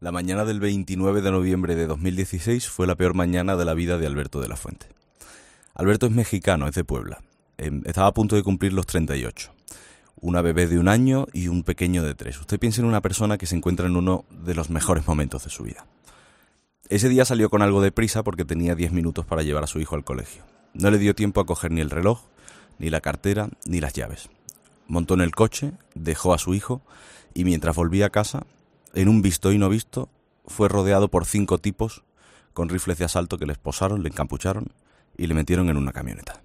La mañana del 29 de noviembre de 2016 fue la peor mañana de la vida de Alberto de la Fuente. Alberto es mexicano, es de Puebla. Estaba a punto de cumplir los 38. Una bebé de 1 año y un pequeño de 3. Usted piensa en una persona que se encuentra en uno de los mejores momentos de su vida. Ese día salió con algo de prisa porque tenía 10 minutos para llevar a su hijo al colegio. No le dio tiempo a coger ni el reloj, ni la cartera, ni las llaves. Montó en el coche, dejó a su hijo y mientras volvía a casa, en un visto y no visto, fue rodeado por 5 tipos con rifles de asalto que le esposaron, le encapucharon y le metieron en una camioneta.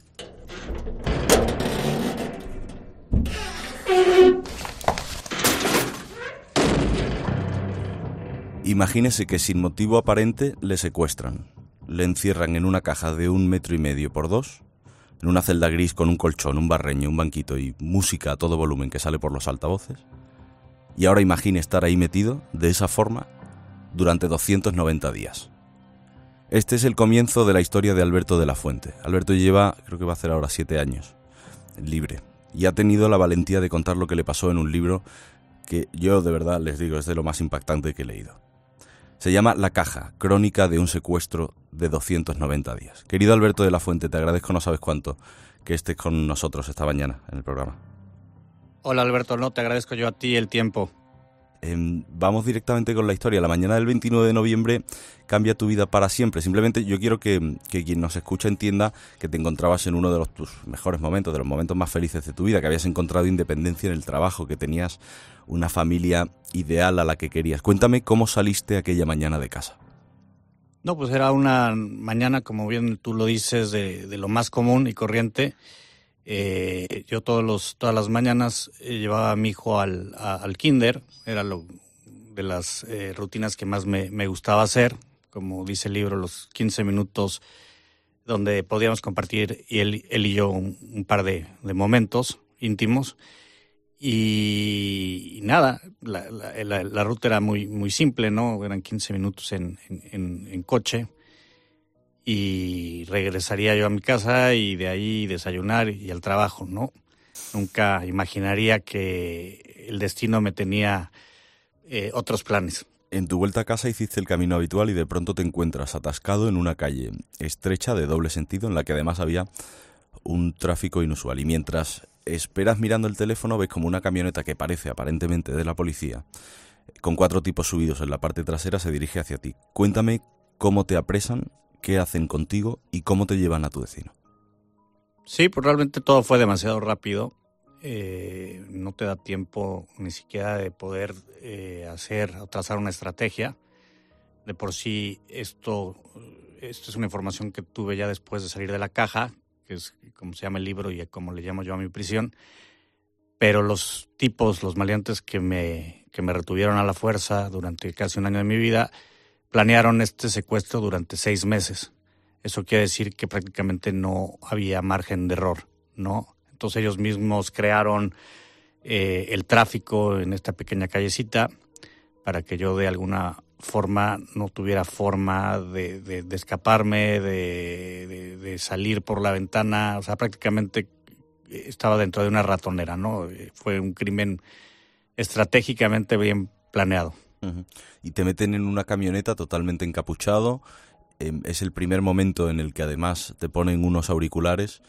Imagínese que sin motivo aparente le secuestran, le encierran en una caja de 1,5 metros por 2, en una celda gris con un colchón, un barreño, un banquito y música a todo volumen que sale por los altavoces. Y ahora imagine estar ahí metido, de esa forma, durante 290 días. Este es el comienzo de la historia de Alberto de la Fuente. Alberto lleva, creo que va a hacer ahora 7 años, libre. Y ha tenido la valentía de contar lo que le pasó en un libro que yo, de verdad, les digo, es de lo más impactante que he leído. Se llama La Caja, crónica de un secuestro de 290 días. Querido Alberto de la Fuente, te agradezco no sabes cuánto que estés con nosotros esta mañana en el programa. Hola Alberto, no, te agradezco yo a ti el tiempo. Vamos directamente con la historia. La mañana del 29 de noviembre cambia tu vida para siempre. Simplemente yo quiero que quien nos escucha entienda que te encontrabas en uno de tus mejores momentos, de los momentos más felices de tu vida, que habías encontrado independencia en el trabajo, que tenías una familia ideal a la que querías. Cuéntame cómo saliste aquella mañana de casa. No, pues era una mañana, como bien tú lo dices, de lo más común y corriente. Yo todas las mañanas llevaba a mi hijo al kinder, era de las rutinas que más me gustaba hacer, como dice el libro, los 15 minutos donde podíamos compartir él y yo un par de momentos íntimos. Y nada, la ruta era muy simple, ¿no? Eran 15 minutos en coche. Y regresaría yo a mi casa y de ahí desayunar y al trabajo, ¿no? Nunca imaginaría que el destino me tenía otros planes. En tu vuelta a casa hiciste el camino habitual y de pronto te encuentras atascado en una calle estrecha de doble sentido en la que además había un tráfico inusual. Y mientras esperas mirando el teléfono ves como una camioneta que parece aparentemente de la policía, con 4 tipos subidos en la parte trasera, se dirige hacia ti. Cuéntame cómo te apresan, qué hacen contigo y cómo te llevan a tu destino. Sí, pues realmente todo fue demasiado rápido. No te da tiempo ni siquiera de poder hacer o trazar una estrategia. De por sí, esto es una información que tuve ya después de salir de la caja, que es como se llama el libro y como le llamo yo a mi prisión. Pero los tipos, los maleantes que me retuvieron a la fuerza durante casi 1 año de mi vida, planearon este secuestro durante 6 meses. Eso quiere decir que prácticamente no había margen de error, ¿no? Entonces ellos mismos crearon el tráfico en esta pequeña callecita para que yo de alguna forma no tuviera forma de escaparme, de salir por la ventana. O sea, prácticamente estaba dentro de una ratonera, ¿no? Fue un crimen estratégicamente bien planeado. Uh-huh. Y te meten en una camioneta totalmente encapuchado. Es el primer momento en el que además te ponen unos auriculares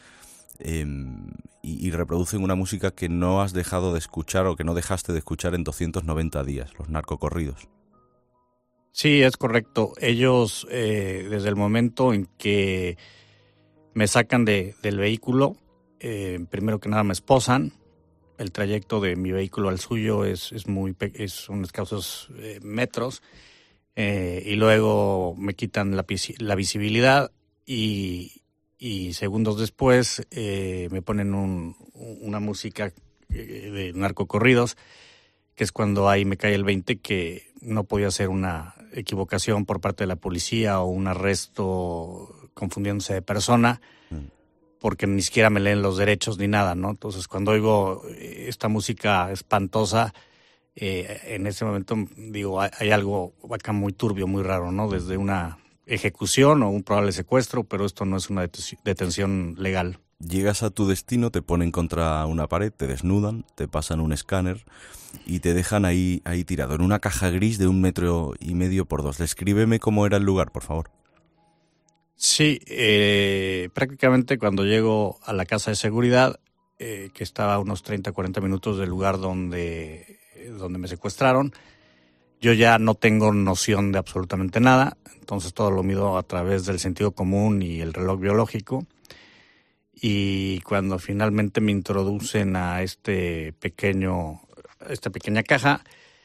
y reproducen una música que no has dejado de escuchar o que no dejaste de escuchar en 290 días, los narcocorridos. Sí, es correcto. Ellos, desde el momento en que me sacan del vehículo, primero que nada me esposan. El trayecto de mi vehículo al suyo son escasos metros, y luego me quitan la visibilidad y segundos después me ponen una música de narcocorridos, que es cuando ahí me cae el 20 que no podía ser una equivocación por parte de la policía o un arresto confundiéndose de persona, porque ni siquiera me leen los derechos ni nada, ¿no? Entonces, cuando oigo esta música espantosa, en ese momento digo, hay algo acá muy turbio, muy raro, ¿no? Desde una ejecución o un probable secuestro, pero esto no es una detención legal. Llegas a tu destino, te ponen contra una pared, te desnudan, te pasan un escáner y te dejan ahí tirado, en una caja gris de 1,5 metros por 2. Descríbeme cómo era el lugar, por favor. Sí, prácticamente cuando llego a la casa de seguridad, que estaba a unos 30, 40 minutos del lugar donde me secuestraron, yo ya no tengo noción de absolutamente nada, entonces todo lo mido a través del sentido común y el reloj biológico. Y cuando finalmente me introducen a esta pequeña caja,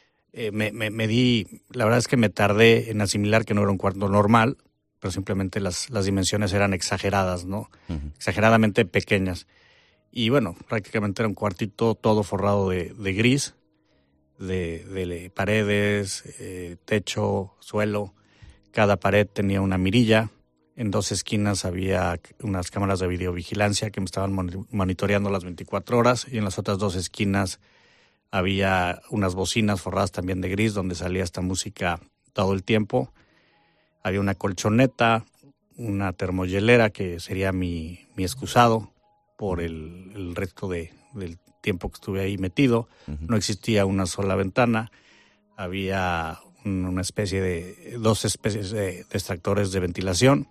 la verdad es que me tardé en asimilar que no era un cuarto normal, pero simplemente las dimensiones eran exageradas, ¿no? Uh-huh. Exageradamente pequeñas. Y bueno, prácticamente era un cuartito todo forrado de gris, de paredes, techo, suelo. Cada pared tenía una mirilla. En 2 esquinas había unas cámaras de videovigilancia que me estaban monitoreando las 24 horas y en las otras 2 esquinas había unas bocinas forradas también de gris donde salía esta música todo el tiempo. Había una colchoneta, una termohielera que sería mi excusado por el resto del tiempo que estuve ahí metido. Uh-huh. No existía una sola ventana. Había dos especies de extractores de ventilación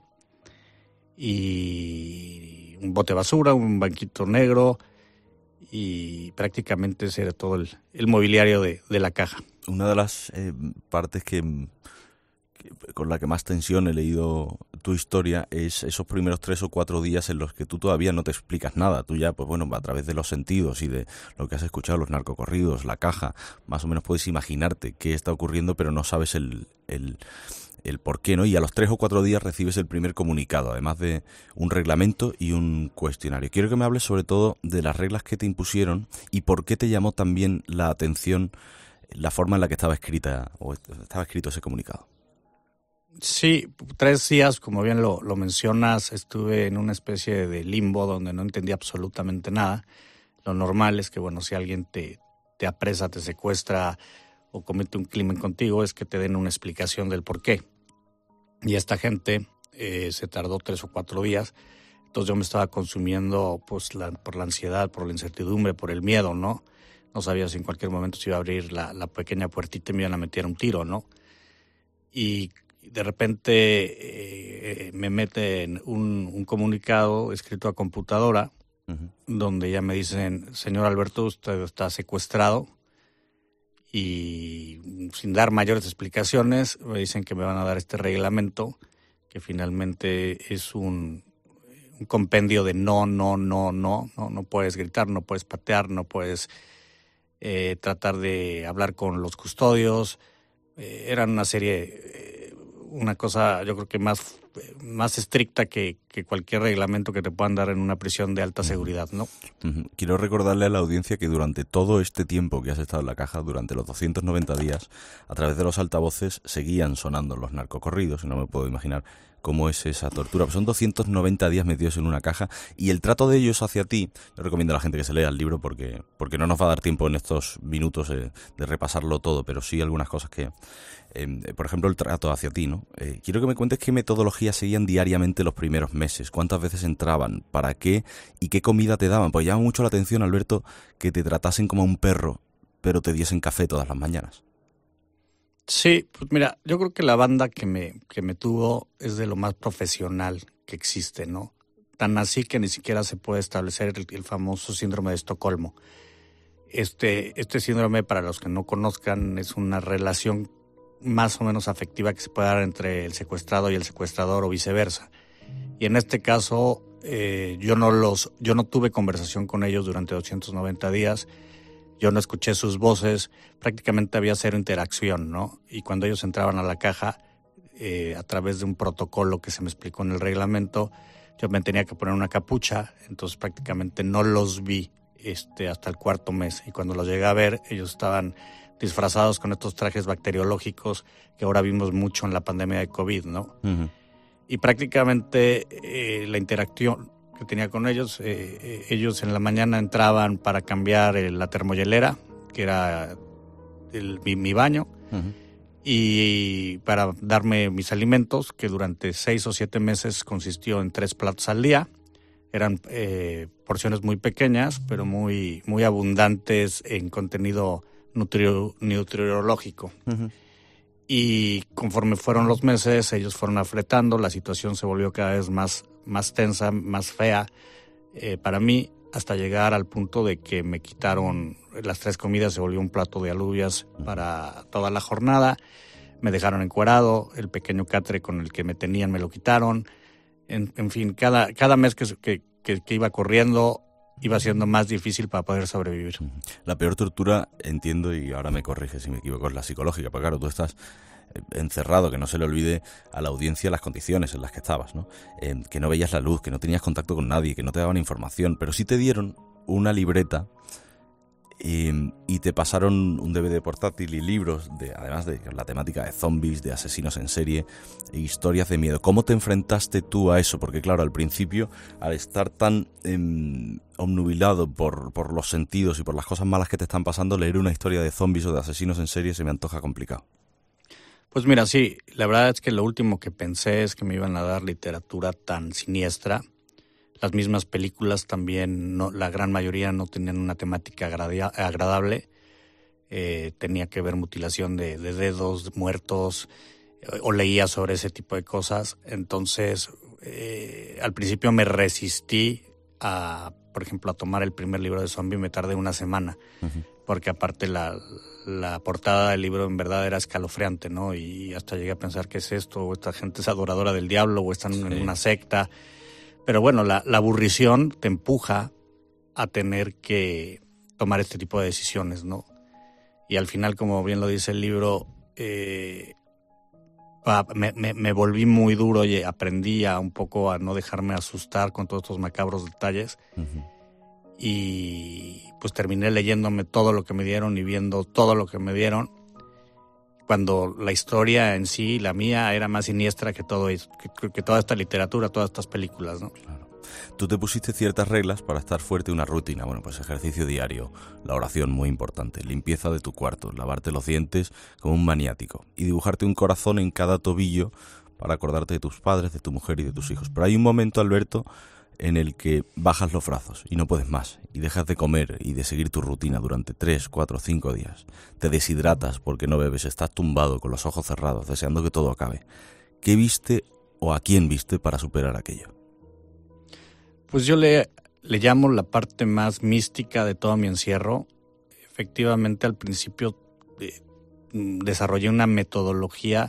y un bote de basura, un banquito negro y prácticamente ese era todo el mobiliario de la caja. Una de las partes con la que más tensión he leído tu historia es esos primeros 3 o 4 días en los que tú todavía no te explicas nada. Tú ya, pues bueno, a través de los sentidos y de lo que has escuchado, los narcocorridos, la caja, más o menos puedes imaginarte qué está ocurriendo, pero no sabes el por qué, ¿no? Y a los 3 o 4 días recibes el primer comunicado, además de un reglamento y un cuestionario. Quiero que me hables sobre todo de las reglas que te impusieron y por qué te llamó también la atención la forma en la que estaba escrito ese comunicado. Sí, 3 días, como bien lo mencionas, estuve en una especie de limbo donde no entendía absolutamente nada. Lo normal es que, bueno, si alguien te apresa, te secuestra o comete un crimen contigo, es que te den una explicación del por qué. Y esta gente se tardó 3 o 4 días, entonces yo me estaba consumiendo pues por la ansiedad, por la incertidumbre, por el miedo, ¿no? No sabía si en cualquier momento se iba a abrir la pequeña puertita y me iban a meter un tiro, ¿no? Y de repente me meten un comunicado escrito a computadora, uh-huh, donde ya me dicen, señor Alberto, usted está secuestrado, y sin dar mayores explicaciones me dicen que me van a dar este reglamento, que finalmente es un compendio de no puedes gritar, no puedes patear, no puedes tratar de hablar con los custodios. Eran una serie... una cosa yo creo que más estricta que cualquier reglamento que te puedan dar en una prisión de alta seguridad, ¿no? Quiero recordarle a la audiencia que durante todo este tiempo que has estado en la caja, durante los 290 días, a través de los altavoces seguían sonando los narcocorridos, y no me puedo imaginar cómo es esa tortura. Pues son 290 días metidos en una caja y el trato de ellos hacia ti, yo recomiendo a la gente que se lea el libro porque no nos va a dar tiempo en estos minutos de repasarlo todo, pero sí algunas cosas que... por ejemplo, el trato hacia ti, ¿no? Quiero que me cuentes qué metodología seguían diariamente los primeros meses, cuántas veces entraban, para qué y qué comida te daban. Pues llama mucho la atención, Alberto, que te tratasen como a un perro, pero te diesen café todas las mañanas. Sí, pues mira, yo creo que la banda que me tuvo es de lo más profesional que existe, ¿no? Tan así que ni siquiera se puede establecer el famoso síndrome de Estocolmo. Este síndrome, para los que no conozcan, es una relación más o menos afectiva que se puede dar entre el secuestrado y el secuestrador o viceversa. Y en este caso, yo no tuve conversación con ellos durante 290 días. Yo no escuché sus voces, prácticamente había 0 interacción, ¿no? Y cuando ellos entraban a la caja, a través de un protocolo que se me explicó en el reglamento, yo me tenía que poner una capucha, entonces prácticamente no los vi hasta el 4.º mes. Y cuando los llegué a ver, ellos estaban disfrazados con estos trajes bacteriológicos que ahora vimos mucho en la pandemia de COVID, ¿no? Uh-huh. Y prácticamente la interacción que tenía con ellos, ellos en la mañana entraban para cambiar la termohielera, que era mi baño, uh-huh, y para darme mis alimentos, que durante 6 o 7 meses consistió en 3 platos al día. Eran porciones muy pequeñas, pero muy, muy abundantes en contenido nutriológico. Ujú. Y conforme fueron los meses, ellos fueron afletando, la situación se volvió cada vez más tensa, más fea para mí, hasta llegar al punto de que me quitaron las 3 comidas, se volvió un plato de alubias para toda la jornada, me dejaron encuerado, el pequeño catre con el que me tenían me lo quitaron, en fin, cada mes que iba corriendo iba siendo más difícil para poder sobrevivir. La peor tortura, entiendo, y ahora me corrige si me equivoco, es la psicológica, porque claro, tú estás encerrado, que no se le olvide a la audiencia las condiciones en las que estabas, ¿no? Que no veías la luz, que no tenías contacto con nadie, que no te daban información, pero sí te dieron una libreta y te pasaron un DVD portátil y libros, además de la temática de zombies, de asesinos en serie e historias de miedo. ¿Cómo te enfrentaste tú a eso? Porque claro, al principio, al estar tan obnubilado por los sentidos y por las cosas malas que te están pasando, leer una historia de zombies o de asesinos en serie se me antoja complicado. Pues mira, sí, la verdad es que lo último que pensé es que me iban a dar literatura tan siniestra. Las mismas películas también, la gran mayoría no tenían una temática agradable. Tenía que ver mutilación de dedos, muertos, o leía sobre ese tipo de cosas. Entonces, al principio me resistí por ejemplo, a tomar el primer libro de zombie. Me tardé una semana, porque aparte la portada del libro en verdad era escalofriante, ¿no? Y hasta llegué a pensar, ¿qué es esto? O esta gente es adoradora del diablo, o están en una secta. Pero bueno, la aburrición te empuja a tener que tomar este tipo de decisiones, ¿no? Y al final, como bien lo dice el libro, me volví muy duro y aprendí un poco a no dejarme asustar con todos estos macabros detalles. Y pues terminé leyéndome todo lo que me dieron y viendo todo lo que me dieron, cuando la historia en sí, la mía, era más siniestra que toda esta literatura, todas estas películas, ¿no? Claro. Tú te pusiste ciertas reglas para estar fuerte, una rutina. Bueno, pues ejercicio diario, la oración muy importante, limpieza de tu cuarto, lavarte los dientes como un maniático y dibujarte un corazón en cada tobillo para acordarte de tus padres, de tu mujer y de tus hijos. Pero hay un momento, Alberto, en el que bajas los brazos y no puedes más y dejas de comer y de seguir tu rutina durante 3, 4, 5 días. Te deshidratas porque no bebes, estás tumbado con los ojos cerrados deseando que todo acabe. ¿Qué viste o a quién viste para superar aquello? Pues yo le llamo la parte más mística de todo mi encierro. Efectivamente, al principio desarrollé una metodología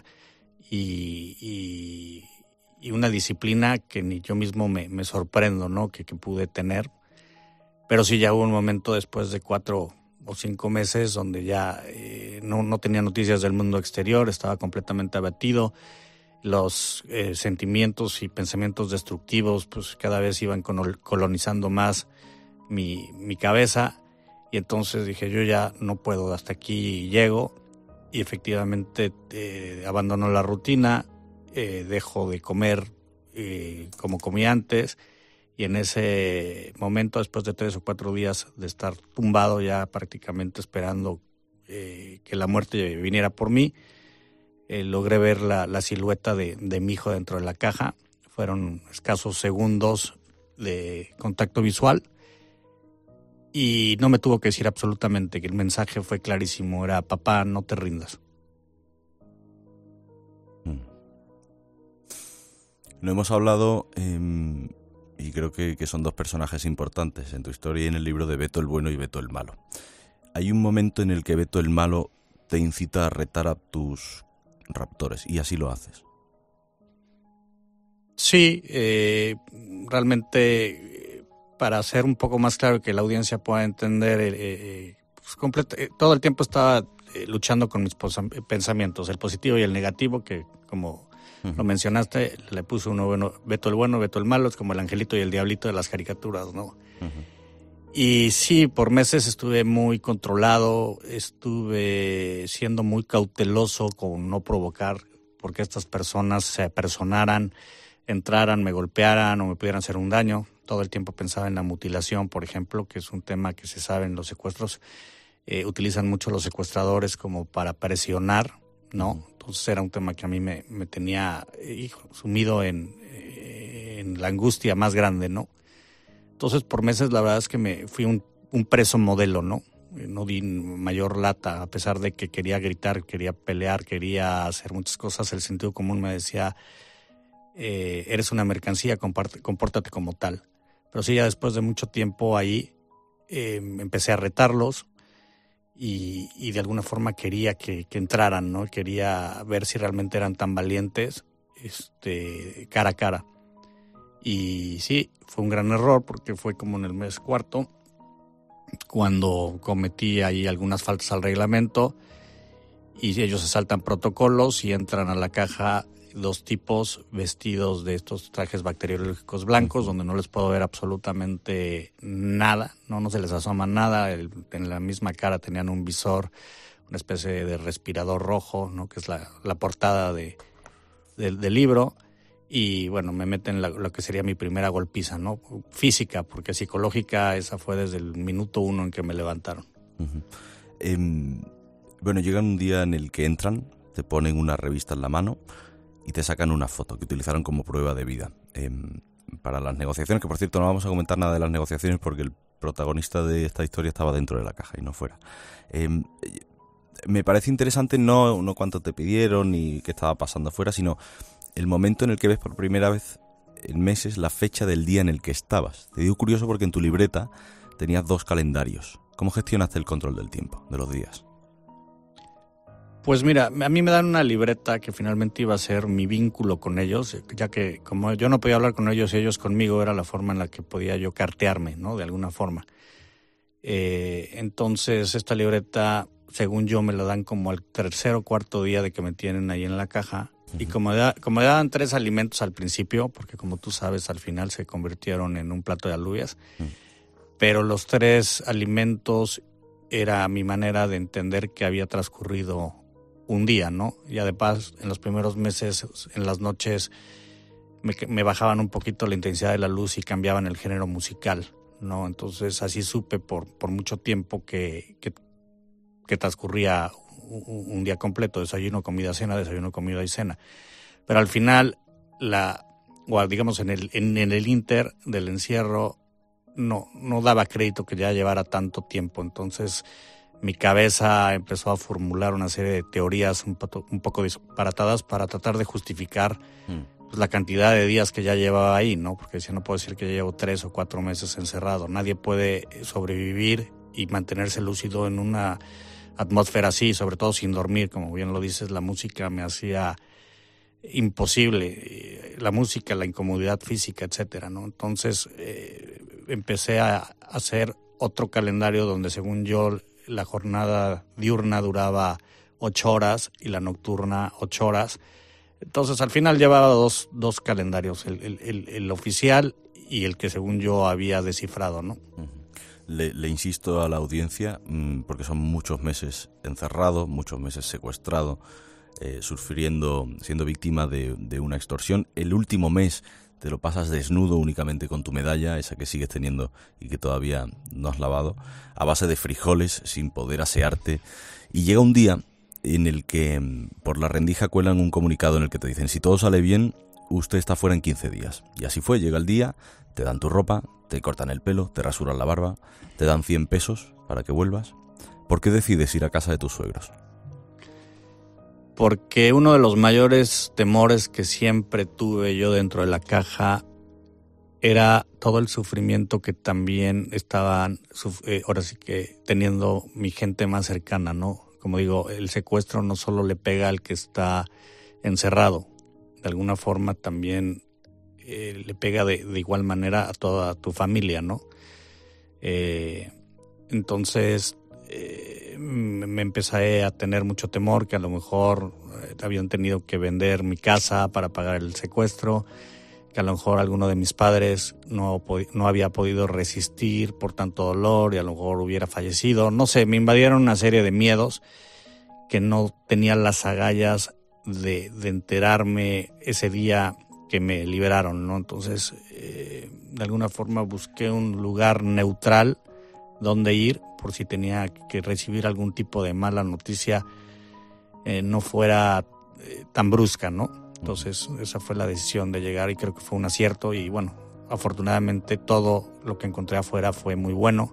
y una disciplina que ni yo mismo me sorprendo, ¿no? que pude tener. Pero sí, ya hubo un momento después de 4 o 5 meses donde ya no tenía noticias del mundo exterior, estaba completamente abatido. Los sentimientos y pensamientos destructivos pues cada vez iban colonizando más mi cabeza, y entonces dije, yo ya no puedo, hasta aquí llego. Y efectivamente abandono la rutina, dejo de comer como comía antes, y en ese momento, después de 3 o 4 días de estar tumbado ya prácticamente esperando que la muerte viniera por mí, logré ver la silueta de mi hijo dentro de la caja. Fueron escasos segundos de contacto visual y no me tuvo que decir absolutamente, que el mensaje fue clarísimo, era: papá, no te rindas. No hemos hablado, y creo que son 2 personajes importantes en tu historia y en el libro, de Beto el bueno y Beto el malo. Hay un momento en el que Beto el malo te incita a retar a tus raptores, y así lo haces. Sí, realmente, para hacer un poco más claro, que la audiencia pueda entender, todo el tiempo estaba luchando con mis pensamientos, el positivo y el negativo, que como lo mencionaste, le puse uno bueno, Beto el bueno, Beto el malo, es como el angelito y el diablito de las caricaturas, ¿no? Y sí, por meses estuve muy controlado, estuve siendo muy cauteloso con no provocar, porque estas personas se apersonaran, entraran, me golpearan o me pudieran hacer un daño. Todo el tiempo pensaba en la mutilación, por ejemplo, que es un tema que se sabe en los secuestros. Utilizan mucho los secuestradores como para presionar, ¿no? Entonces era un tema que a mí me tenía sumido en la angustia más grande, ¿no? Entonces, por meses, la verdad es que me fui un preso modelo, ¿no? No di mayor lata, a pesar de que quería gritar, quería pelear, quería hacer muchas cosas. El sentido común me decía, eres una mercancía, compórtate como tal. Pero sí, ya después de mucho tiempo ahí, empecé a retarlos y de alguna forma quería que entraran, ¿no? Quería ver si realmente eran tan valientes, cara a cara. Y sí, fue un gran error porque fue como en el mes cuarto cuando cometí ahí algunas faltas al reglamento y ellos se saltan protocolos y entran a la caja 2 tipos vestidos de estos trajes bacteriológicos blancos donde no les puedo ver absolutamente nada, no se les asoma nada. En la misma cara tenían un visor, una especie de respirador rojo, ¿no? Que es la portada del libro. Y bueno, me meten lo que sería mi primera golpiza, ¿no? Física, porque psicológica esa fue desde el minuto 1 en que me levantaron. Uh-huh. Bueno, llegan un día en el que entran, te ponen una revista en la mano y te sacan una foto que utilizaron como prueba de vida para las negociaciones, que por cierto no vamos a comentar nada de las negociaciones porque el protagonista de esta historia estaba dentro de la caja y no fuera. Me parece interesante no cuánto te pidieron ni qué estaba pasando afuera, sino el momento en el que ves por primera vez en meses la fecha del día en el que estabas. Te digo curioso porque en tu libreta tenías 2 calendarios. ¿Cómo gestionaste el control del tiempo, de los días? Pues mira, a mí me dan una libreta que finalmente iba a ser mi vínculo con ellos, ya que como yo no podía hablar con ellos y ellos conmigo, era la forma en la que podía yo cartearme, ¿no? De alguna forma. Entonces esta libreta, según yo, me la dan como al 3er o 4.º día de que me tienen ahí en la caja. Y como daban 3 alimentos al principio, porque como tú sabes, al final se convirtieron en un plato de alubias, pero los 3 alimentos era mi manera de entender que había transcurrido un día, ¿no? Y además, en los primeros meses, en las noches, me bajaban un poquito la intensidad de la luz y cambiaban el género musical, ¿no? Entonces, así supe por mucho tiempo que transcurría un día completo, desayuno, comida, cena, desayuno, comida y cena. Pero al final, digamos en el inter del encierro, no daba crédito que ya llevara tanto tiempo. Entonces mi cabeza empezó a formular una serie de teorías un poco disparatadas para tratar de justificar pues, la cantidad de días que ya llevaba ahí, ¿no? Porque decía, no puedo decir que ya llevo 3 o 4 meses encerrado. Nadie puede sobrevivir y mantenerse lúcido en una atmósfera así, sobre todo sin dormir. Como bien lo dices, la música me hacía imposible, la música, la incomodidad física, etcétera, ¿no? Entonces empecé a hacer otro calendario donde, según yo, la jornada diurna duraba 8 horas y la nocturna 8 horas. Entonces al final llevaba dos calendarios, el oficial y el que según yo había descifrado, ¿no? Le insisto a la audiencia, porque son muchos meses encerrado, muchos meses secuestrado, sufriendo, siendo víctima de una extorsión. El último mes te lo pasas desnudo únicamente con tu medalla, esa que sigues teniendo y que todavía no has lavado, a base de frijoles, sin poder asearte. Y llega un día en el que por la rendija cuelan un comunicado en el que te dicen, si todo sale bien, usted está fuera en 15 días. Y así fue, llega el día, te dan tu ropa, te cortan el pelo, te rasuran la barba, te dan 100 pesos para que vuelvas. ¿Por qué decides ir a casa de tus suegros? Porque uno de los mayores temores que siempre tuve yo dentro de la caja era todo el sufrimiento que también estaban, ahora sí que teniendo mi gente más cercana, ¿no? Como digo, el secuestro no solo le pega al que está encerrado, de alguna forma también le pega de igual manera a toda tu familia, ¿no? Entonces me empecé a tener mucho temor que a lo mejor habían tenido que vender mi casa para pagar el secuestro, que a lo mejor alguno de mis padres no había podido resistir por tanto dolor y a lo mejor hubiera fallecido. No sé, me invadieron una serie de miedos que no tenía las agallas de enterarme ese día que me liberaron, ¿no? Entonces, de alguna forma busqué un lugar neutral donde ir por si tenía que recibir algún tipo de mala noticia, no fuera tan brusca, ¿no? Entonces esa fue la decisión de llegar y creo que fue un acierto y bueno, afortunadamente todo lo que encontré afuera fue muy bueno.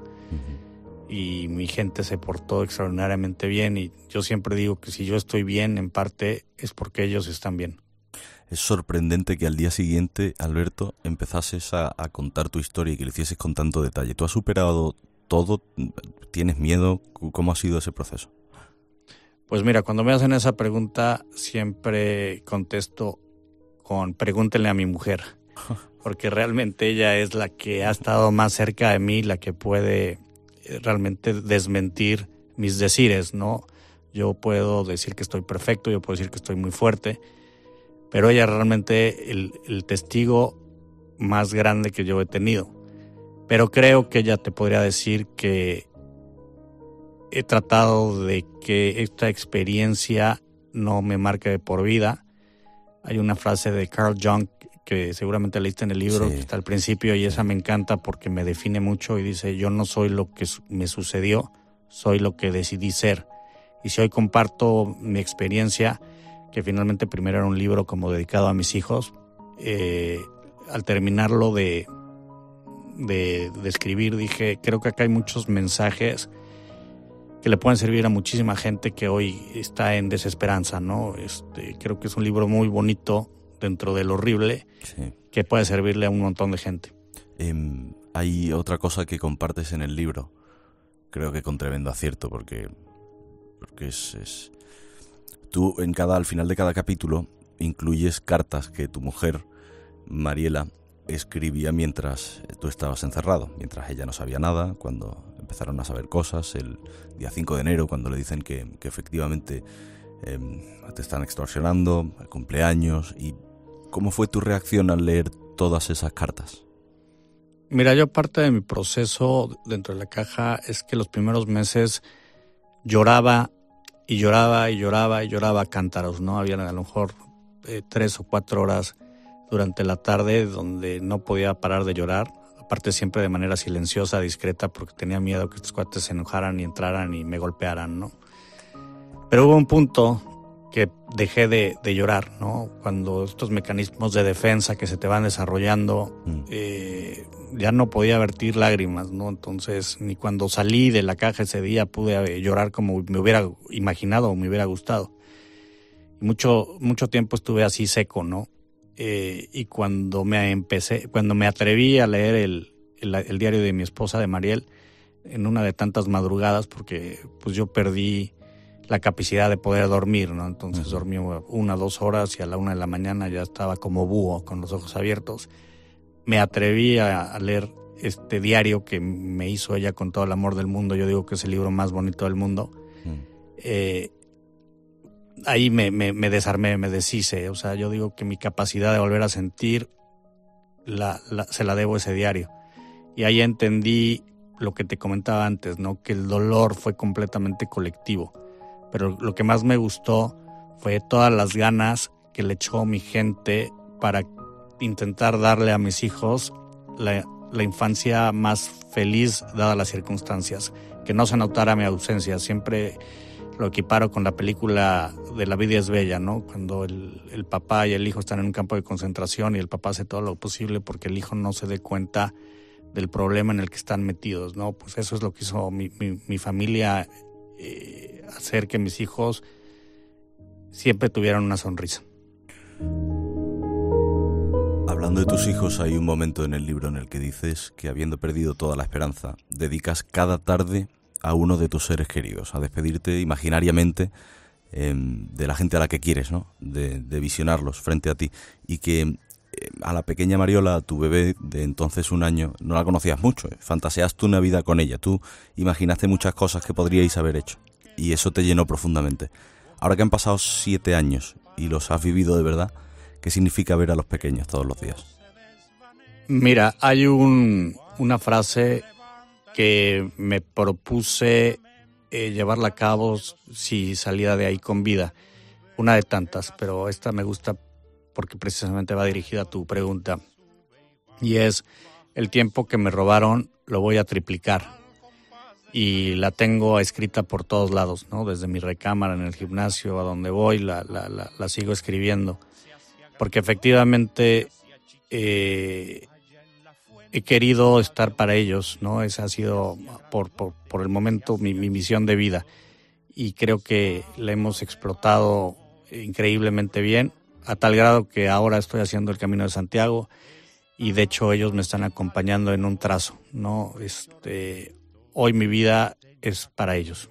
Y mi gente se portó extraordinariamente bien, y yo siempre digo que si yo estoy bien, en parte es porque ellos están bien. Es sorprendente que al día siguiente, Alberto, empezases a contar tu historia y que lo hicieses con tanto detalle. ¿Tú has superado todo? ¿Tienes miedo? ¿Cómo ha sido ese proceso? Pues mira, cuando me hacen esa pregunta siempre contesto con pregúntenle a mi mujer, porque realmente ella es la que ha estado más cerca de mí, la que puede realmente desmentir mis decires, ¿no? Yo puedo decir que estoy perfecto, yo puedo decir que estoy muy fuerte, pero ella realmente el testigo más grande que yo he tenido. Pero creo que ella te podría decir que he tratado de que esta experiencia no me marque de por vida. Hay una frase de Carl Jung que seguramente leíste en el libro, sí, que está al principio, y esa me encanta porque me define mucho, y dice: yo no soy lo que me sucedió, soy lo que decidí ser. Y si hoy comparto mi experiencia, que finalmente primero era un libro como dedicado a mis hijos, al terminarlo de escribir, dije, creo que acá hay muchos mensajes que le pueden servir a muchísima gente que hoy está en desesperanza, ¿no? Creo que es un libro muy bonito dentro de lo horrible, sí, que puede servirle a un montón de gente. Hay otra cosa que compartes en el libro, creo que con tremendo acierto, porque es tú al final de cada capítulo incluyes cartas que tu mujer, Mariela, escribía mientras tú estabas encerrado, mientras ella no sabía nada, cuando empezaron a saber cosas, el día 5 de enero, cuando le dicen que efectivamente te están extorsionando, el cumpleaños. ¿Y cómo fue tu reacción al leer todas esas cartas? Mira, yo parte de mi proceso dentro de la caja es que los primeros meses lloraba y lloraba y lloraba y lloraba a cántaros, ¿no? Había a lo mejor 3 o 4 horas durante la tarde donde no podía parar de llorar, aparte siempre de manera silenciosa, discreta, porque tenía miedo que estos cuates se enojaran y entraran y me golpearan, ¿no? Pero hubo un punto que dejé de llorar, ¿no? Cuando estos mecanismos de defensa que se te van desarrollando, ya no podía vertir lágrimas, ¿no? Entonces, ni cuando salí de la caja ese día pude llorar como me hubiera imaginado o me hubiera gustado. Y mucho tiempo estuve así seco, ¿no? Y cuando me atreví a leer el diario de mi esposa, de Mariel, en una de tantas madrugadas, porque pues yo perdí la capacidad de poder dormir, ¿no? Entonces dormí 1 o 2 horas y a la 1 de la mañana ya estaba como búho con los ojos abiertos. Me atreví a leer este diario que me hizo ella con todo el amor del mundo. Yo digo que es el libro más bonito del mundo. Ahí me desarmé, me deshice. O sea, yo digo que mi capacidad de volver a sentir se la debo a ese diario. Y ahí entendí lo que te comentaba antes, ¿no? Que el dolor fue completamente colectivo. Pero lo que más me gustó fue todas las ganas que le echó mi gente para intentar darle a mis hijos la infancia más feliz dadas las circunstancias, que no se notara mi ausencia. Siempre lo equiparo con la película de La vida es bella, ¿no? Cuando el papá y el hijo están en un campo de concentración y el papá hace todo lo posible porque el hijo no se dé cuenta del problema en el que están metidos, ¿no? Pues eso es lo que hizo mi familia, hacer que mis hijos siempre tuvieran una sonrisa. Hablando de tus hijos, hay un momento en el libro en el que dices que, habiendo perdido toda la esperanza, dedicas cada tarde a uno de tus seres queridos, a despedirte imaginariamente de la gente a la que quieres, ¿no? De visionarlos frente a ti. Y que a la pequeña Mariola, tu bebé de entonces 1 año, no la conocías mucho, fantaseaste una vida con ella, tú imaginaste muchas cosas que podríais haber hecho y eso te llenó profundamente. Ahora que han pasado 7 años y los has vivido de verdad, ¿qué significa ver a los pequeños todos los días? Mira, hay una frase que me propuse llevarla a cabo si salía de ahí con vida, una de tantas, pero esta me gusta porque precisamente va dirigida a tu pregunta, y es: el tiempo que me robaron lo voy a triplicar. Y la tengo escrita por todos lados, ¿no? Desde mi recámara, en el gimnasio, a donde voy, la sigo escribiendo. Porque efectivamente he querido estar para ellos, ¿no? Esa ha sido por el momento mi misión de vida, y creo que la hemos explotado increíblemente bien, a tal grado que ahora estoy haciendo el Camino de Santiago y de hecho ellos me están acompañando en un trazo, ¿no? Hoy mi vida es para ellos.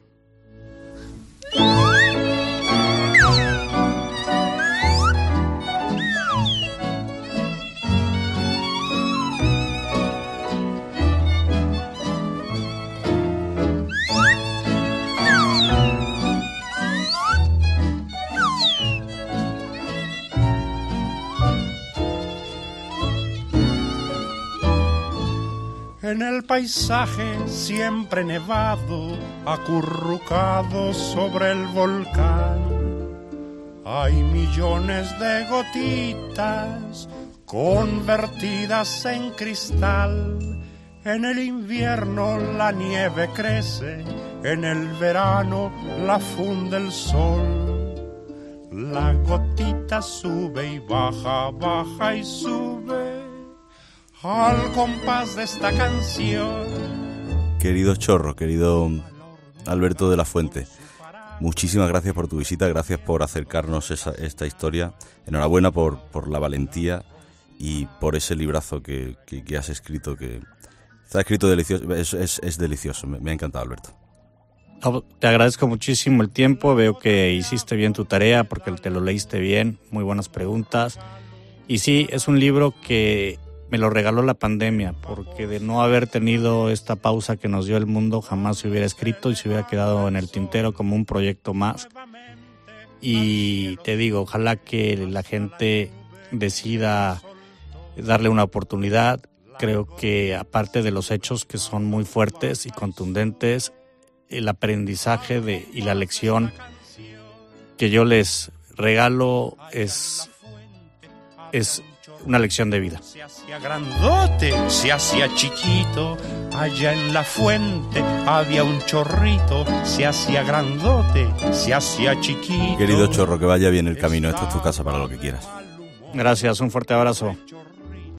En el paisaje siempre nevado, acurrucado sobre el volcán, hay millones de gotitas convertidas en cristal. En el invierno la nieve crece, en el verano la funde el sol. La gotita sube y baja, baja y sube al compás de esta canción. Querido Chorro, querido Alberto de la Fuente, muchísimas gracias por tu visita, gracias por acercarnos esta historia. Enhorabuena por la valentía y por ese librazo que has escrito, que está escrito delicioso, es delicioso. Me ha encantado, Alberto. Te agradezco muchísimo el tiempo, veo que hiciste bien tu tarea porque te lo leíste bien, muy buenas preguntas. Y sí, es un libro que me lo regaló la pandemia, porque de no haber tenido esta pausa que nos dio el mundo, jamás se hubiera escrito y se hubiera quedado en el tintero como un proyecto más. Y te digo, ojalá que la gente decida darle una oportunidad. Creo que aparte de los hechos que son muy fuertes y contundentes, el aprendizaje y la lección que yo les regalo es una lección de vida. Se hacía grandote, se hacía chiquito, allá en la fuente había un chorrito, se hacía grandote, se hacía chiquito. Querido Chorro, que vaya bien el camino, esta es tu casa para lo que quieras. Gracias, un fuerte abrazo.